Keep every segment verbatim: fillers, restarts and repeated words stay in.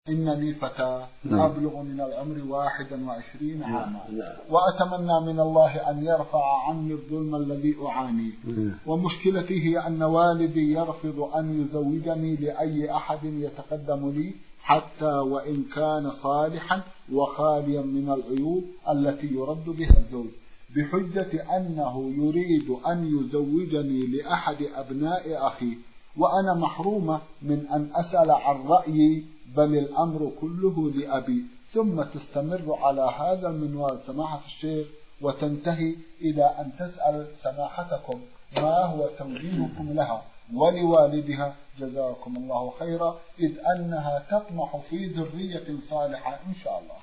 إنني فتاة أبلغ من العمر واحدا وعشرين عاما، وأتمنى من الله أن يرفع عني الظلم الذي أعانيه، ومشكلتي هي أن والدي يرفض أن يزوجني لأي أحد يتقدم لي حتى وإن كان صالحا وخاليا من العيوب التي يرد بها الزوج، بحجة أنه يريد أن يزوجني لأحد أبناء أخي، وأنا محرومة من أن أسأل عن رأيي، بل الأمر كله لأبي. ثم تستمر على هذا المنوال سماحة الشيخ وتنتهي إلى أن تسأل سماحتكم ما هو توجيهكم لها ولوالدها جزاكم الله خيرا، إذ أنها تطمح في ذرية صالحة إن شاء الله.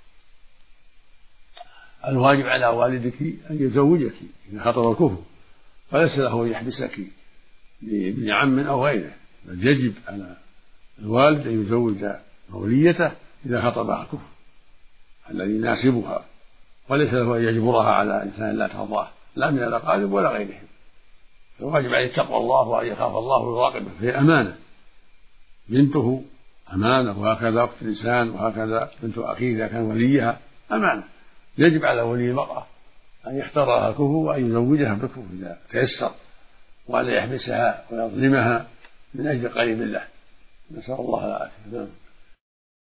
الواجب على والدك أن يزوجك إذا خطر الكفر، وليس له أن يحبسك لابن عم أو غيره، بل يجب على الوالد أن يزوج موليته إذا خطبها الكفر الذي يناسبها، وليس له أن يجبرها على إنسان لا ترضاه لا من الأقارب ولا غيرهم. الواجب عليه تقوى الله وأن يخاف الله ويراقبه، فهي أمانة، بنته أمانة، وهكذا أخت الإنسان، وهكذا بنت أخيه إذا كان وليها أمانة. يجب على ولي المرأة أن يختار لها الكفر وأن يزوجها بالكفر إذا تيسر، وأن يحبسها ويظلمها من أجل قريب الله. نسأل الله العافية.